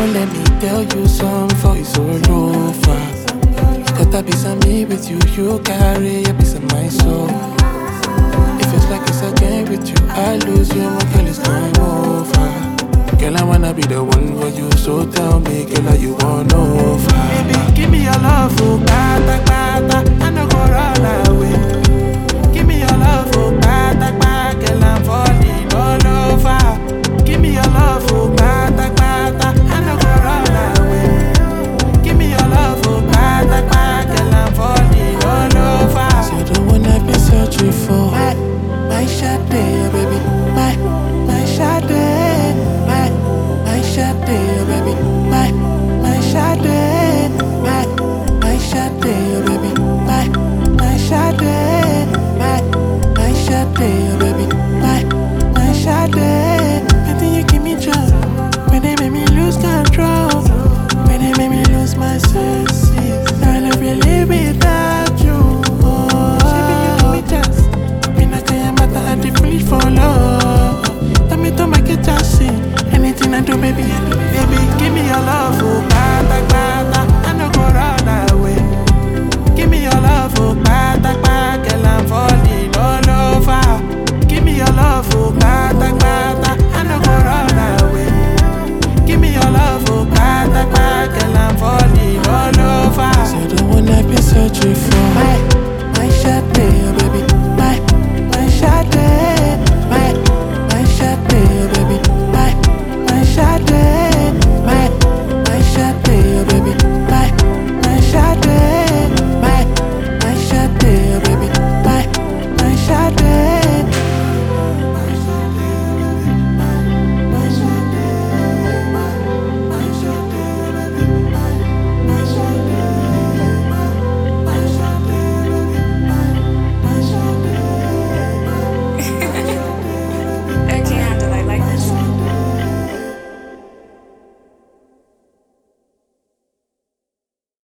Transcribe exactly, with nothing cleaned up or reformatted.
let me tell you something before it's all over. Got a piece of me with you, you carry a piece of my soul. It feels like it's a game with you, I lose you, my girl, it's game over. Girl, I wanna be the one for you, so tell me, girl, are you want over? Baby, give me your love, oh, bata, bata, I no go run away. Give me your love, oh, bata, bata, girl, I'm for